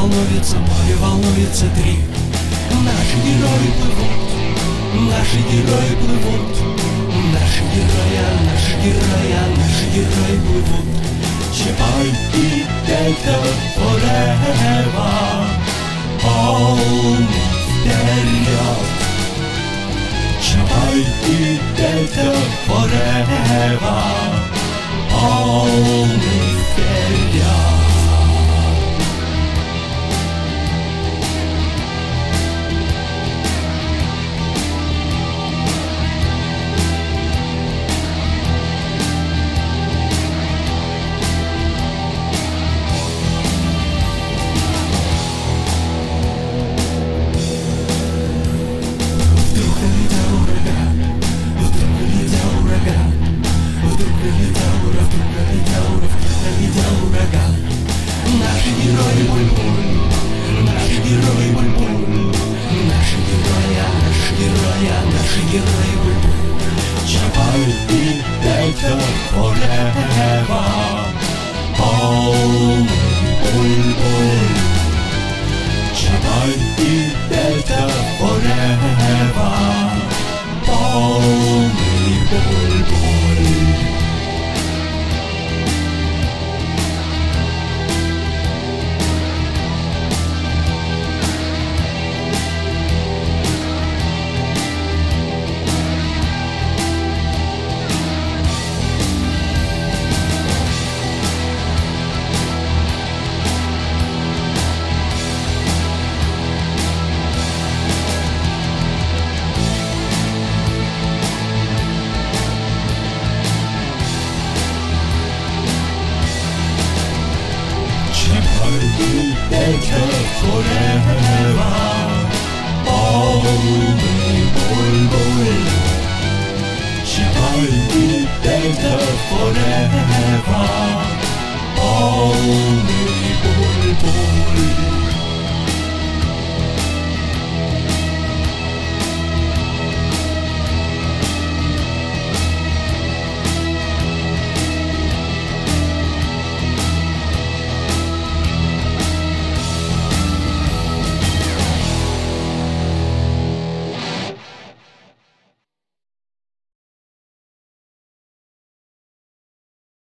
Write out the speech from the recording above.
море волнуется три. Наши герои плывут, наши герои плывут, наши герои, наши герои плывут. Чапай и Дельта forever, полный вперед. Чапай и Дельта forever, полный вперед. Наши герои буль-буль, наши герои буль-буль, наши герои буль-буль. Чапай и Дельта forever, полный буль-буль. Чапай и Дельта forever, полный буль-буль. Дельта forever, полный буль-буль. Чапай и Дельта forever, полный буль-буль.